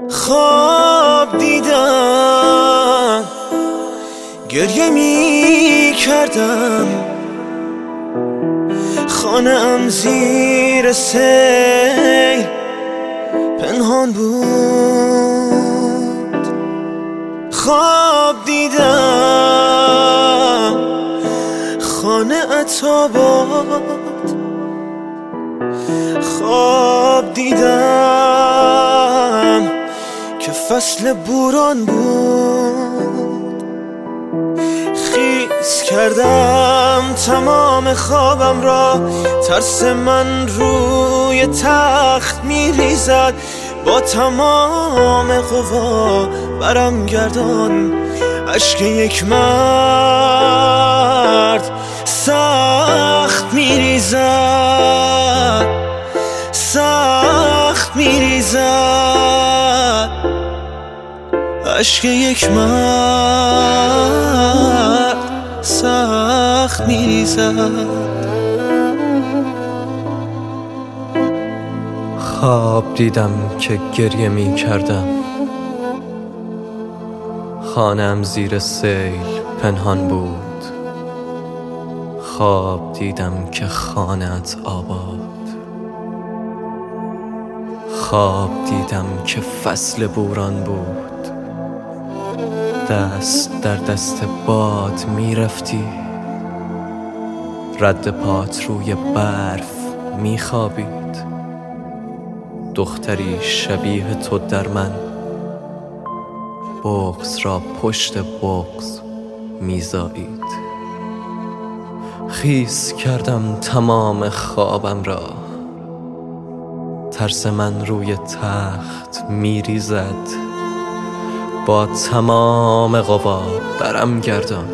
خواب دیدم گریه می کردم، خانه‌ام زیر سیل پنهان بود. خواب دیدم خانه‌ات آباد، خواب دیدم که فصل بوران بود. خیس کردم تمام خوابم را، ترس من روی تخت میریزد. با تمام قوا برم گردان، اشک یک مرد سخت میریزد، سخت میریزد. اشک یک مرد سخت میریزد. خواب دیدم که گریه می کردم، خانه‌ام زیر سیل پنهان بود. خواب دیدم که خانه‌ات آباد، خواب دیدم که فصل بوران بود. دست در دست باد می رفتی، رد پات روی برف می خوابید. دختری شبیه تو در من بغض را پشت بغض میزایید. خیس کردم تمام خوابم را، ترس من روی تخت میریزد. با تمام قوا برم گردان،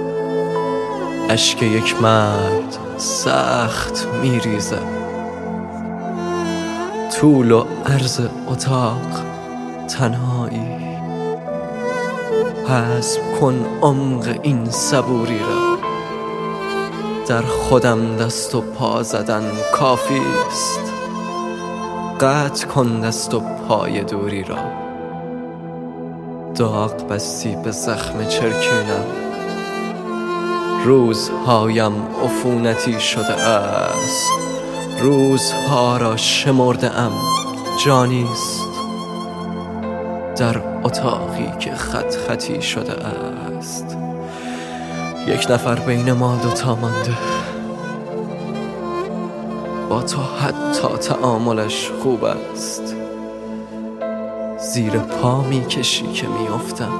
اشک یک مرد سخت میریزد. طول و عرض اتاق تنهایی، حسب کن عمق این صبوری را. در خودم دست و پا زدن کافی است، قطع کن دست و پای دوری را. داغ بستی به زخم چرکینم، روزهایم عفونتی شده است. روزها را شمرده ام جانیست، در اتاقی که خط خطی شده است. یک نفر بین ما دوتا مانده، با تو حتی تعاملش خوب است. زیر پا می کشی که می افتم،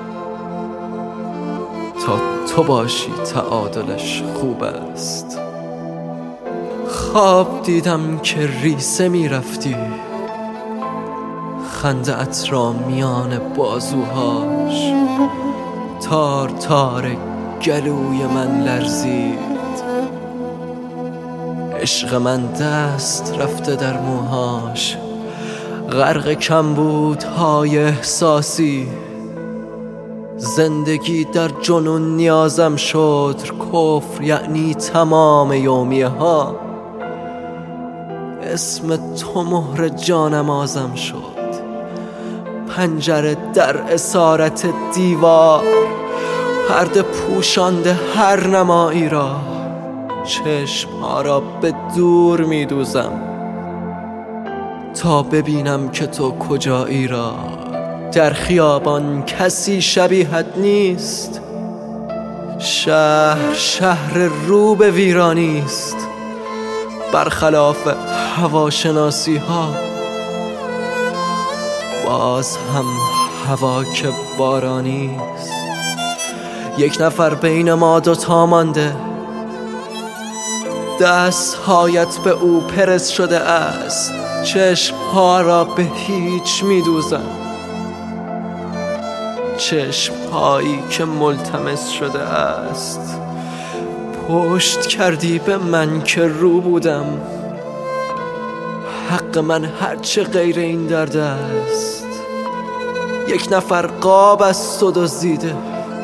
تا تو باشی تعادلش خوب است. خواب دیدم که ریسه می رفتی، خنده ات را میان بازوهاش. تار تار گلوی من لرزید، عشق من دست رفته در موهاش. غرق کمبودهای احساسی، زندگی در جنون نیازم شد. کفر یعنی تمام یومیه ها، اسم تو مهر جانمازم شد. پنجره در اسارت دیوار، پرده پوشانده هر نمایی را. چشمها را به دور می دوزم تا ببینم که تو کجایی را. در خیابان کسی شبیهت نیست، شهر رو به ویرانی است. برخلاف هواشناسی ها، باز هم هوا که بارانی است. یک نفر بین ما دوتا مانده، دستهایت به او پرس شده است. چشمها را به هیچ می دوزم، چشمهایی که ملتمس شده است. پشت کردی به من که رو بودم، حق من هرچه غیر این درد است. یک نفر قاب از تو دزدیده،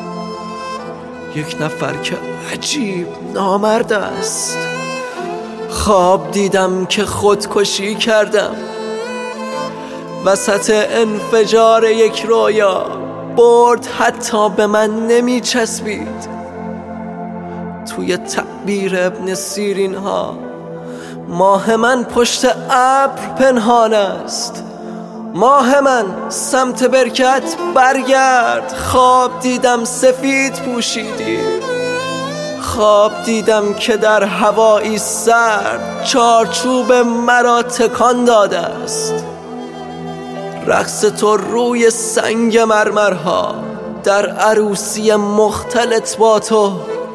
یک نفر که عجیب نامرد است. خواب دیدم که خودکشی کردم، وسط انفجار یک رویا برد حتی به من نمی چسبید. توی تعبیر ابن سیرین ها ماه من پشت ابر پنهان است. ماه من سمت برکت برگرد. خواب دیدم سفید پوشیدی، خواب دیدم که در هوایی سرد چارچوب مرا تکان داده است. رقص تو روی سنگ مرمرها در عروسی مختلط با تو.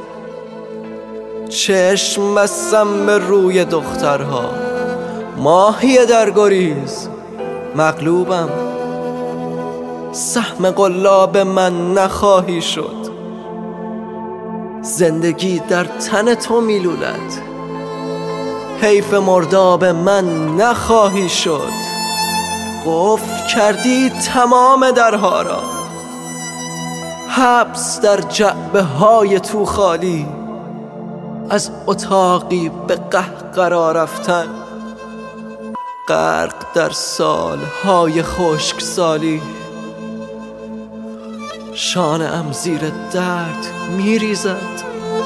چشم بستم به روی دخترها، ماهی در گریز مغلوبم. سهم قلاب من نخواهی شد، زندگی در تن تو میلولد. حیف مرداب من نخواهی شد، قفل کردی تمام درها را. حبس در جعبه های تو خالی، از اتاقی به قهقرا رفتن. غرق در سالهای خشکسالی، شانه‌ام زیر درد میریزد.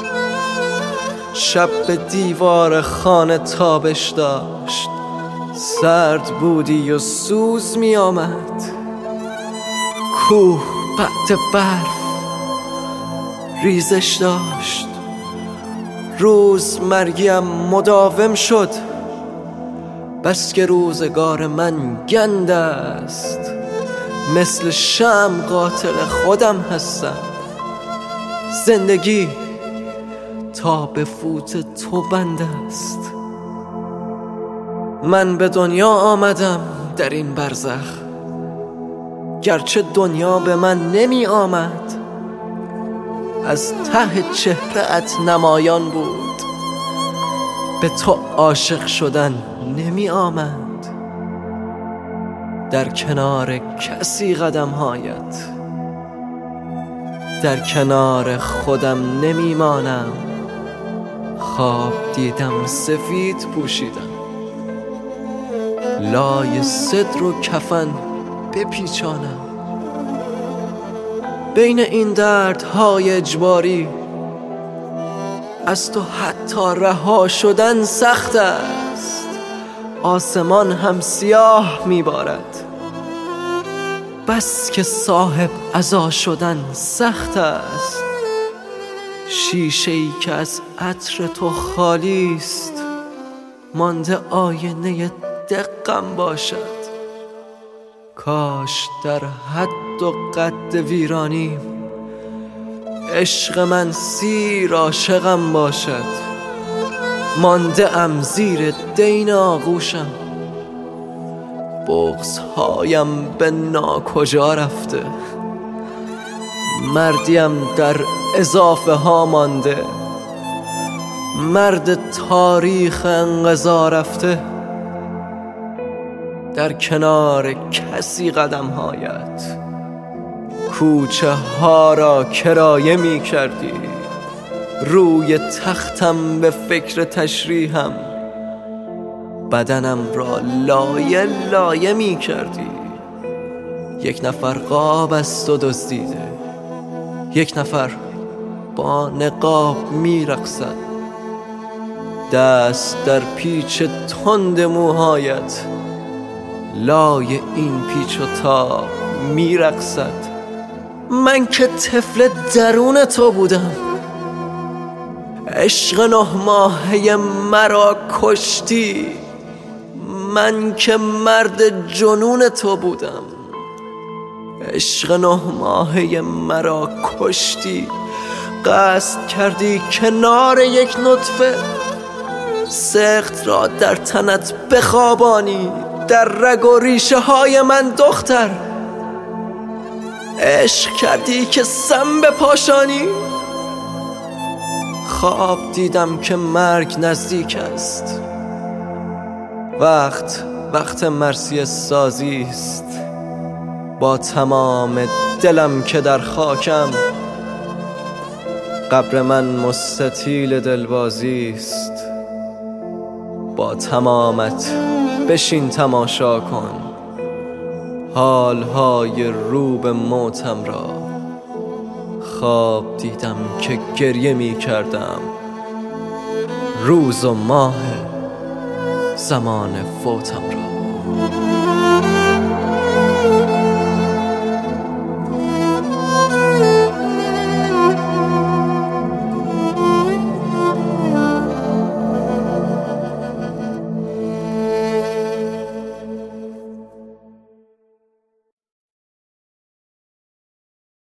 شب به دیوار خانه تابش داشت، سرد بودی و سوز می آمد. کوه بعد برف ریزش داشت. روز مرگیم مداوم شد، بس که روزگار من گند است. مثل شمع قاتل خودم هستم. زندگی تا به فوت تو بند است. من به دنیا آمدم در این برزخ، گرچه دنیا به من نمی آمد. از ته چهره‌ات نمایان بود، به تو عاشق شدن نمی آمد. در کنار کسی قدم‌هایت، در کنار خودم نمی مانم. خواب دیدم سفید پوشیدم، لای صدر و کفن بپیچانم. بین این دردهای اجباری از تو حتی رها شدن سخت است. آسمان هم سیاه میبارد، بس که صاحب عزا شدن سخت است. شیشه‌ای که از عطر تو خالی است، مانده آینه دقم باشد. کاش در حد و قد ویرانیم، عشق من سیر عاشقم باشد. مانده ام زیر دین آغوشم، بغض‌هایم به ناکجا رفته. مردیم در اضافه ها مانده، مرد تاریخ انقضا رفته. در کنار کسی قدم‌هایت، کوچه ها را کرایه می کردی. روی تختم به فکر تشریحم، بدنم را لایه لایه می کردی. یک نفر قاب از تو دزدیده، یک نفر با نقاب می رقصد. دست در پیچ تند موهایت، لای این پیچ و تاب می رقصد. من که طفل درون تو بودم، عشق 9 ماهه مرا کشتی. من که مرد جنون تو بودم، عشق 9 ماهه مرا کشتی. قصد کردی کنار یک نطفه، سخت را در تنت بخوابانی. در رگ و ریشه های من دختر، عشق کردی که سم بپاشانی. خواب دیدم که مرگ نزدیک است. وقت مرثیه سازی است. با تمام دلم که در خاکم، قبر من مستطیل دلبازی است. با تمامت بشین تماشا کن، حالهای رو به موتم را. خواب دیدم که گریه می کردم، روز و ماه زمان فوتم را.